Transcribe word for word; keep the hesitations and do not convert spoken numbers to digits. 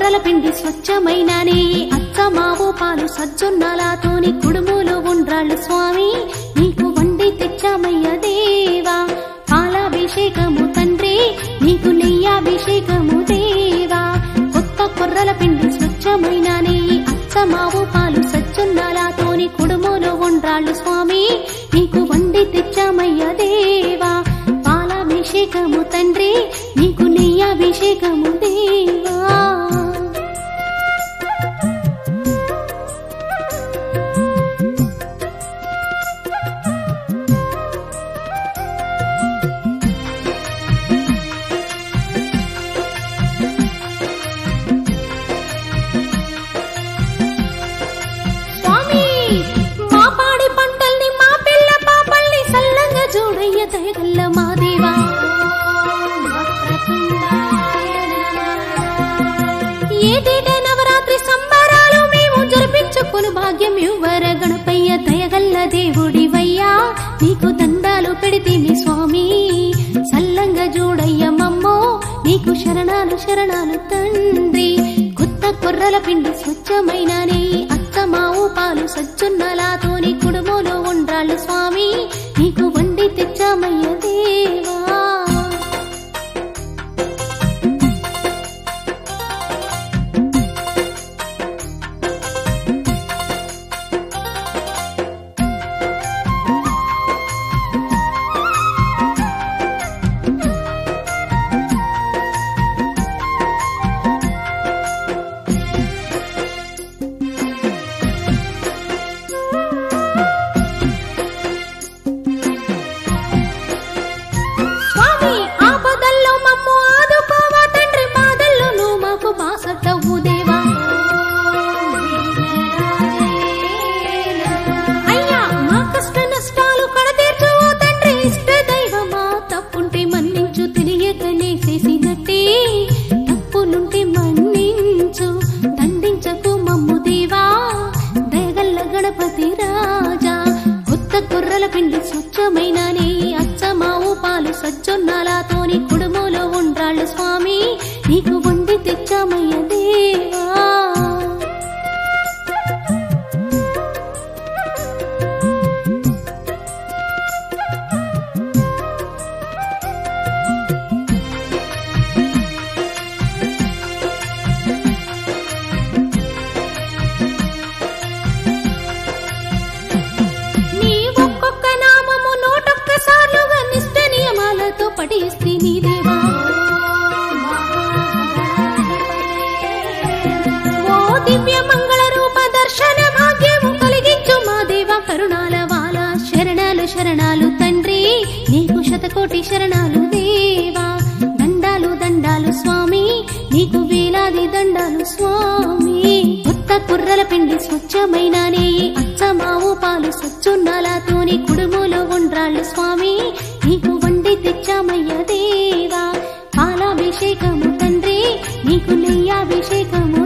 కొర్రల పిండి స్వచ్ఛమైన నెయ్యి అచ్చమావు పాలు సజ్జొన్నలతోని కుడుములు ఉండ్రాళ్ళు స్వామి నీకు వండి తెచ్చామయ్య దేవా పాలాభిషేకము తండ్రి నీకు నెయ్యాభిషేకము దేవా కొత్త కొర్రల పిండి స్వచ్ఛమైన నెయ్యి అచ్చమావు పాలు సజ్జొన్నలతోని కుడుములు ఉండ్రాళ్ళు స్వామి నీకు వండి తెచ్చామయ్య దేవా పాలాభిషేకము తండ్రి నీకు నెయ్యాభిషేకము దేవా దయగల్ల మా దేవా ఏటేట నవరాత్రి సంబరాలు మేము జరిపించుకుని భాగ్యం ఇవ్వర గణపయ్య దయగల్ల దేవుడివయ్యా నీకు దండాలు పెడితేమి స్వామి సల్లంగా చూడయ్య మమ్మో నీకు శరణాలు శరణాలు తండ్రి కొత్త కొర్రల పిండి స్వచ్ఛమైన నెయ్యి అత్తమావు పాలు సజ్జొన్నలతోని కుడుములు ఉండ్రాళ్ళు స్వామి నీకు వండి తెచ్చామయ్య దేవా గణపతి రాజా కొత్త కొర్రల పిండి స్వచ్ఛమైన నెయ్యి అచ్చమావు పాలు సజ్జొన్నలతోని కుడుములు ఉండ్రాళ్ళు స్వామి నీకు వండి తెచ్చామయ్య దేవా పఠిస్తే నీ దేవా ఓ దివ్య మంగళ రూప దర్శన భాగ్యము కలిగించు మా దేవా కరుణాల వాల శరణాలు శరణాలు తండ్రి నీకు శతకోటి శరణాలు దేవా దండాలు దండాలు స్వామి నీకు వేలాది దండాలు స్వామి కొత్త కుర్రల పిండి స్వచ్ఛమైన నెయ్యి అచ్చమావు పాలు సజ్జొన్నలతోని కుడుములు ఉండ్రాళ్ళు స్వామి నీకు వండి తెచ్చామయ్య దేవా పాలాభిషేకము తండ్రి నీకు నెయ్యాభిషేకము